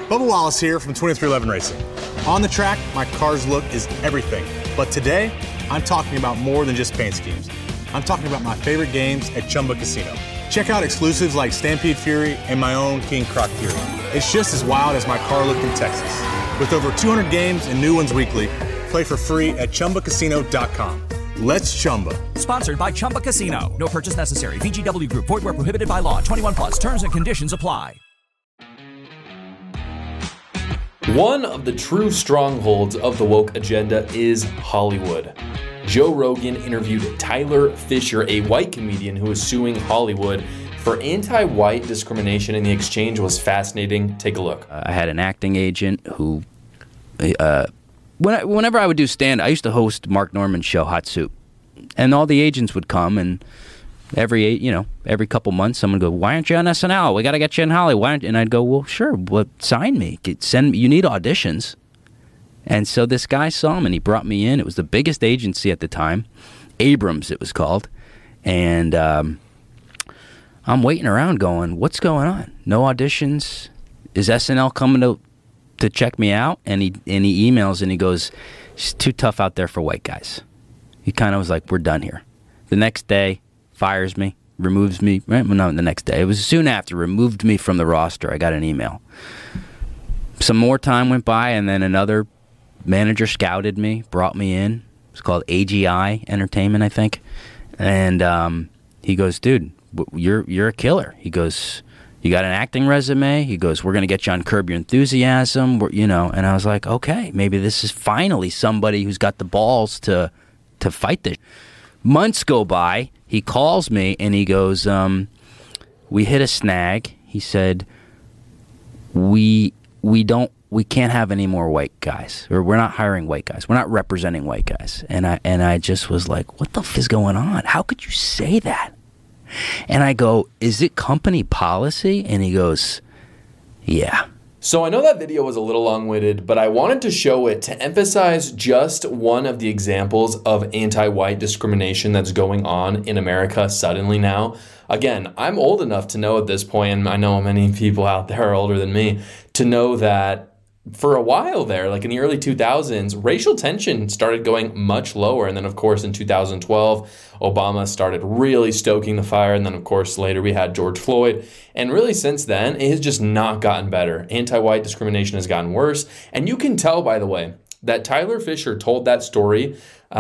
Bubba Wallace here from 2311 Racing. On the track, my car's look is everything. But today, I'm talking about more than just paint schemes. I'm talking about my favorite games at Chumba Casino. Check out exclusives like Stampede Fury and my own King Croc Fury. It's just as wild as my car look in Texas. With over 200 games and new ones weekly, play for free at ChumbaCasino.com. Let's Chumba. Sponsored by Chumba Casino. No purchase necessary. VGW Group. Void where prohibited by law. 21 plus. Terms and conditions apply. One of the true strongholds of the woke agenda is Hollywood. Joe Rogan interviewed Tyler Fisher, a white comedian who is suing Hollywood for anti-white discrimination, and the exchange was fascinating. Take a look. I had an acting agent who, whenever I would do stand, I used to host Mark Norman's show, Hot Soup, and all the agents would come, and every couple months, someone would go, "Why aren't you on SNL? We got to get you in Hollywood." And I'd go, "Well, sure, but sign me. Send me. You need auditions." And so this guy saw him, and he brought me in. It was the biggest agency at the time, Abrams it was called, and I'm waiting around going, "What's going on? No auditions? Is SNL coming to check me out?" And he emails and he goes, "It's too tough out there for white guys." He kind of was like, "We're done here." The next day, fires me, removes me. Well, not the next day. It was soon after, removed me from the roster. I got an email. Some more time went by, and then another manager scouted me, brought me in. It's called AGI Entertainment, I think. And he goes, "Dude, you're a killer." He goes, "You got an acting resume?" He goes, "We're going to get you on Curb Your Enthusiasm." And I was like, okay, maybe this is finally somebody who's got the balls to fight this. Months go by. He calls me and he goes, "We hit a snag." He said, we can't have any more white guys, or we're not hiring white guys. We're not representing white guys." And I just was like, what the f is going on? How could you say that? And I go, "Is it company policy?" And he goes, "Yeah." So I know that video was a little long-winded, but I wanted to show it to emphasize just one of the examples of anti-white discrimination that's going on in America suddenly now. Again, I'm old enough to know at this point, and I know many people out there are older than me, to know that for a while there, like in the early 2000s, racial tension started going much lower. And then, of course, in 2012, Obama started really stoking the fire. And then, of course, later we had George Floyd. And really since then, it has just not gotten better. Anti-white discrimination has gotten worse. And you can tell, by the way, that Tyler Fisher told that story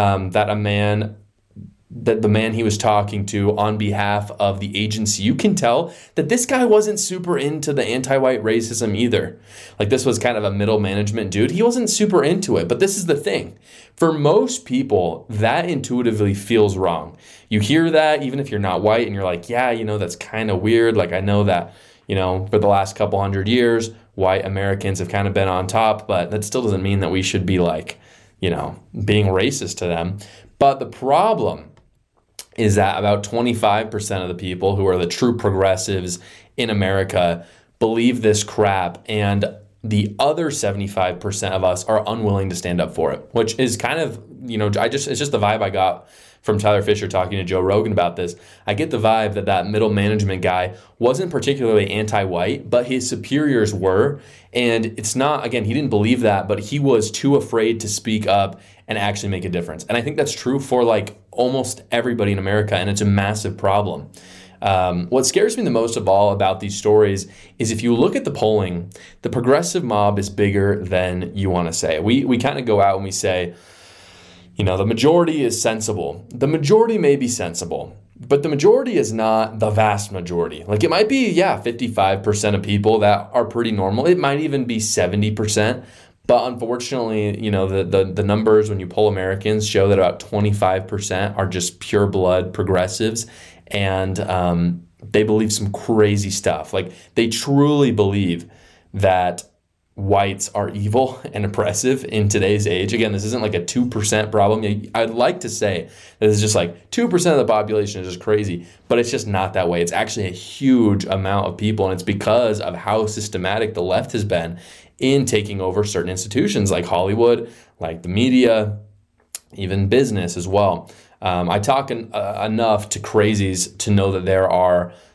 that the man he was talking to on behalf of the agency, you can tell that this guy wasn't super into the anti-white racism either. Like, this was kind of a middle management dude. He wasn't super into it. But this is the thing. For most people, that intuitively feels wrong. You hear that even if you're not white and you're like, yeah, that's kind of weird. Like, I know that, for the last couple hundred years, white Americans have kind of been on top, but that still doesn't mean that we should be like, being racist to them. But the problem is that about 25% of the people who are the true progressives in America believe this crap, and the other 75% of us are unwilling to stand up for it, which is kind of, it's just the vibe I got from Tyler Fisher talking to Joe Rogan about this. I get the vibe that middle management guy wasn't particularly anti-white, but his superiors were. And it's not, again, he didn't believe that, but he was too afraid to speak up and actually make a difference. And I think that's true for like almost everybody in America, and it's a massive problem. What scares me the most of all about these stories is if you look at the polling, the progressive mob is bigger than you want to say. We kind of go out and we say, the majority is sensible. The majority may be sensible, but the majority is not the vast majority. Like, it might be, 55% of people that are pretty normal. It might even be 70%. But unfortunately, the numbers when you poll Americans show that about 25% are just pure blood progressives. And they believe some crazy stuff. Like, they truly believe that whites are evil and oppressive in today's age. Again, this isn't like a 2% problem. I'd like to say that it's just like 2% of the population is just crazy, but it's just not that way. It's actually a huge amount of people, and it's because of how systematic the left has been in taking over certain institutions like Hollywood, like the media, even business as well. I talk enough to crazies to know that there are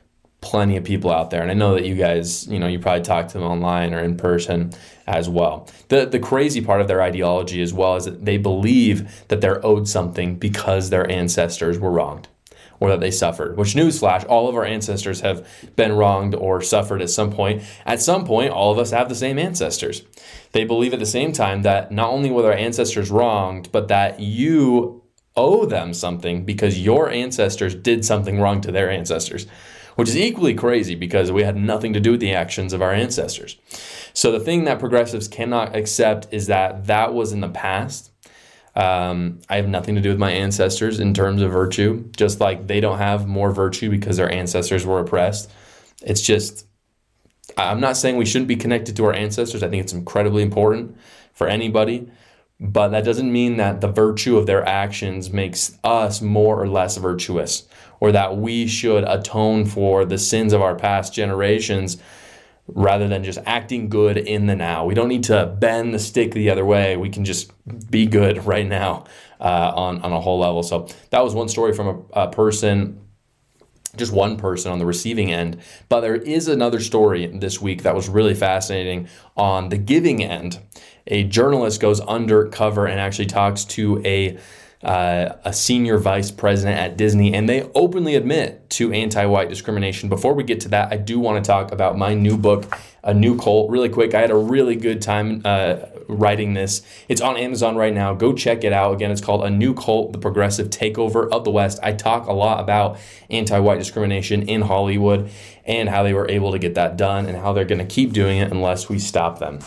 plenty of people out there, and I know that you guys, you probably talk to them online or in person as well. The crazy part of their ideology as well is that they believe that they're owed something because their ancestors were wronged or that they suffered, which, newsflash, all of our ancestors have been wronged or suffered at some point. At some point, all of us have the same ancestors. They believe at the same time that not only were their ancestors wronged, but that you owe them something because your ancestors did something wrong to their ancestors, which is equally crazy because we had nothing to do with the actions of our ancestors. So the thing that progressives cannot accept is that was in the past. I have nothing to do with my ancestors in terms of virtue, just like they don't have more virtue because their ancestors were oppressed. It's just, I'm not saying we shouldn't be connected to our ancestors. I think it's incredibly important for anybody, but that doesn't mean that the virtue of their actions makes us more or less virtuous, or that we should atone for the sins of our past generations rather than just acting good in the now. We don't need to bend the stick the other way. We can just be good right now on a whole level. So that was one story from a person, just one person on the receiving end. But there is another story this week that was really fascinating on the giving end. A journalist goes undercover and actually talks to a senior vice president at Disney, and they openly admit to anti-white discrimination. Before we get to that, I do want to talk about my new book, A New Cult, really quick. I had a really good time writing this. It's on Amazon right now. Go check it out. Again, it's called A New Cult, The Progressive Takeover of the West. I talk a lot about anti-white discrimination in Hollywood and how they were able to get that done and how they're going to keep doing it unless we stop them.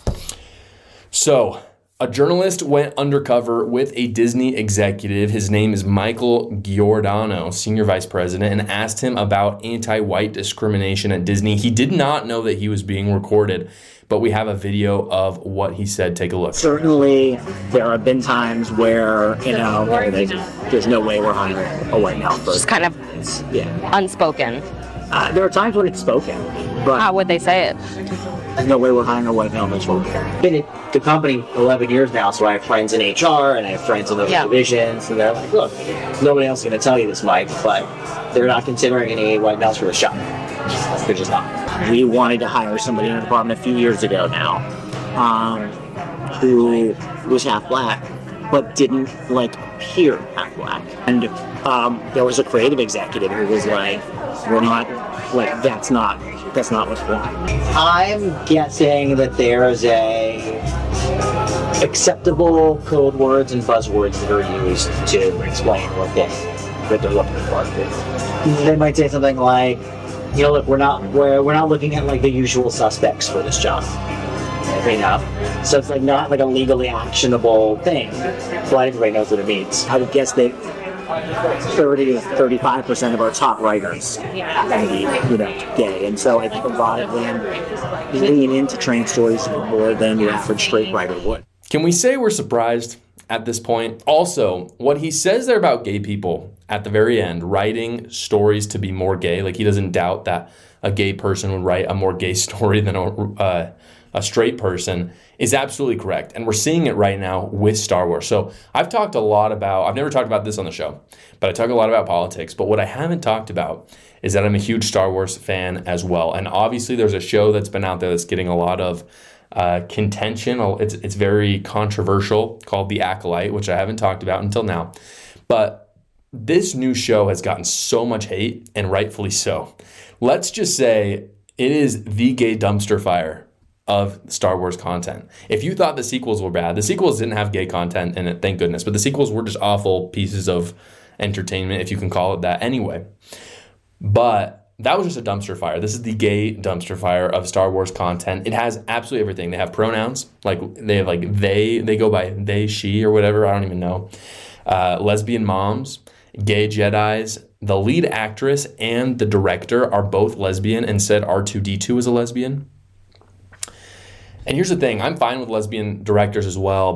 So, a journalist went undercover with a Disney executive. His name is Michael Giordano, senior vice president, and asked him about anti-white discrimination at Disney. He did not know that he was being recorded, but we have a video of what he said. Take a look. Certainly, there have been times where, there's no way we're hiring a white male person. Just kind of unspoken. There are times when it's spoken, but how would they say it? There's no way we're hiring a white male person. I've been at the company 11 years now, so I have friends in HR and I have friends in those divisions, and they're like, look, nobody else is going to tell you this, Mike, but they're not considering any white males for the shop. They're just not. We wanted to hire somebody in the department a few years ago now who was half black, but didn't appear half black. And there was a creative executive who was like, we're not, that's not what's wrong. I'm guessing that there is acceptable code words and buzzwords that are used to explain what they're looking for. They might say something like, look, we're not looking at the usual suspects for this job. So it's not a legally actionable thing, but everybody knows what it means. I would guess that 30 to 35% of our top writers are gay, and so I think a lot of them lean into trans stories more than the average straight writer would. Can we say we're surprised at this point? Also, what he says there about gay people at the very end, writing stories to be more gay, he doesn't doubt that a gay person would write a more gay story than a straight person, is absolutely correct. And we're seeing it right now with Star Wars. So I've never talked about this on the show, but I talk a lot about politics. But what I haven't talked about is that I'm a huge Star Wars fan as well. And obviously there's a show that's been out there that's getting a lot of contention. It's very controversial, called The Acolyte, which I haven't talked about until now. But this new show has gotten so much hate, and rightfully so. Let's just say it is the gay dumpster fire of Star Wars content. If you thought the sequels were bad, the sequels didn't have gay content in it, thank goodness, but the sequels were just awful pieces of entertainment, if you can call it that anyway. But that was just a dumpster fire. This is the gay dumpster fire of Star Wars content. It has absolutely everything. They have pronouns, they have they go by they, she, or whatever, I don't even know. Lesbian moms, gay Jedis. The lead actress and the director are both lesbian and said R2-D2 is a lesbian. And here's the thing, I'm fine with lesbian directors as well, but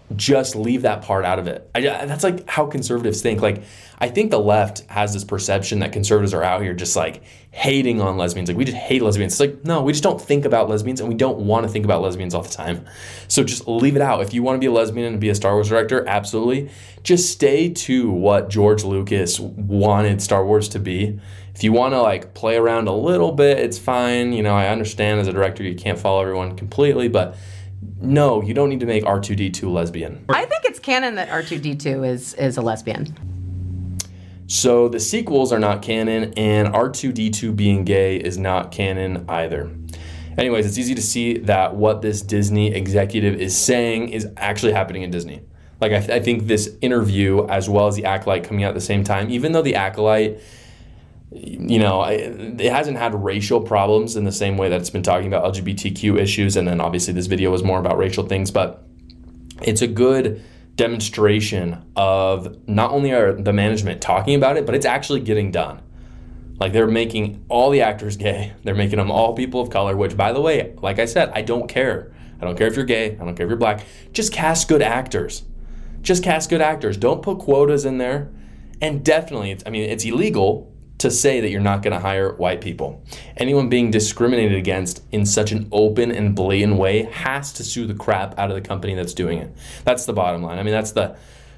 just leave that part out of it. That's like how conservatives think. Like, I think the left has this perception that conservatives are out here just like hating on lesbians. Like, we just hate lesbians. It's like, no, we just don't think about lesbians, and we don't want to think about lesbians all the time. So just leave it out. If you want to be a lesbian and be a Star Wars director, absolutely. Just stay to what George Lucas wanted Star Wars to be. If you want to like play around a little bit, it's fine. You know, I understand as a director you can't follow everyone completely, but no, you don't need to make R2-D2 lesbian. I think it's canon that R2-D2 is a lesbian. So the sequels are not canon, and R2-D2 being gay is not canon either. Anyways, it's easy to see that what this Disney executive is saying is actually happening in Disney. Like, I think this interview, as well as The Acolyte coming out at the same time, even though The Acolyte, you know, it hasn't had racial problems in the same way that it's been talking about LGBTQ issues, and then obviously this video was more about racial things, but it's a good demonstration of not only are the management talking about it, but it's actually getting done. Like, they're making all the actors gay. They're making them all people of color, which, by the way, like I said, I don't care. I don't care if you're gay. I don't care if you're black. Just cast good actors. Just cast good actors. Don't put quotas in there. And definitely, it's illegal to say that you're not going to hire white people. Anyone being discriminated against in such an open and blatant way has to sue the crap out of the company that's doing it. That's the bottom line. I mean, that's the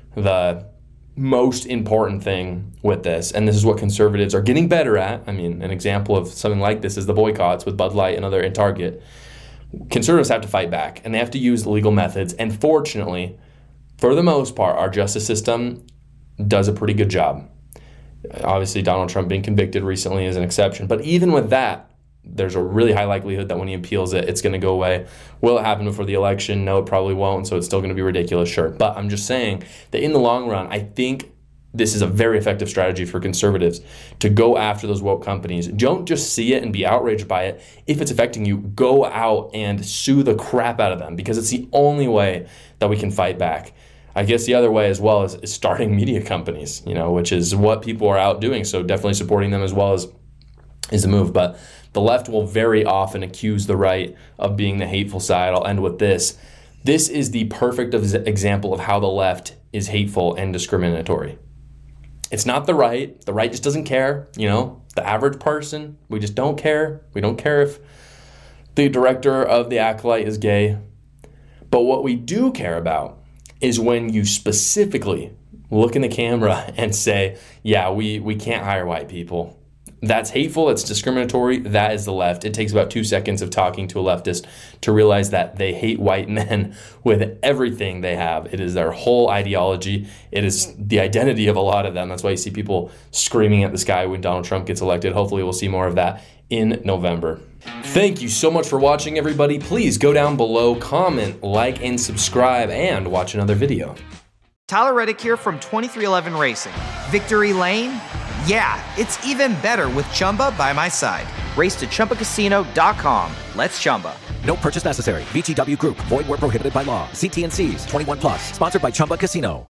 most important thing with this, and this is what conservatives are getting better at. I mean, an example of something like this is the boycotts with Bud Light and Target. Conservatives have to fight back, and they have to use legal methods, and fortunately, for the most part, our justice system does a pretty good job. Obviously, Donald Trump being convicted recently is an exception. But even with that, there's a really high likelihood that when he appeals it, it's going to go away. Will it happen before the election? No, it probably won't. So it's still going to be ridiculous, sure. But I'm just saying that in the long run, I think this is a very effective strategy for conservatives to go after those woke companies. Don't just see it and be outraged by it. If it's affecting you, go out and sue the crap out of them, because it's the only way that we can fight back. I guess the other way as well is starting media companies, you know, which is what people are out doing. So definitely supporting them as well is a move. But the left will very often accuse the right of being the hateful side. I'll end with this. This is the perfect example of how the left is hateful and discriminatory. It's not the right. The right just doesn't care. You know, the average person, we just don't care. We don't care if the director of The Acolyte is gay. But what we do care about is when you specifically look in the camera and say, yeah, we can't hire white people. That's hateful, it's discriminatory, that is the left. It takes about 2 seconds of talking to a leftist to realize that they hate white men with everything they have. It is their whole ideology. It is the identity of a lot of them. That's why you see people screaming at the sky when Donald Trump gets elected. Hopefully we'll see more of that in November. Thank you so much for watching, everybody. Please go down below, comment, like, and subscribe, and watch another video. Tyler Reddick here from 2311 Racing. Victory Lane? Yeah, it's even better with Chumba by my side. Race to ChumbaCasino.com. Let's Chumba. No purchase necessary. VGW Group. Void where prohibited by law. See T&Cs. 21+. Sponsored by Chumba Casino.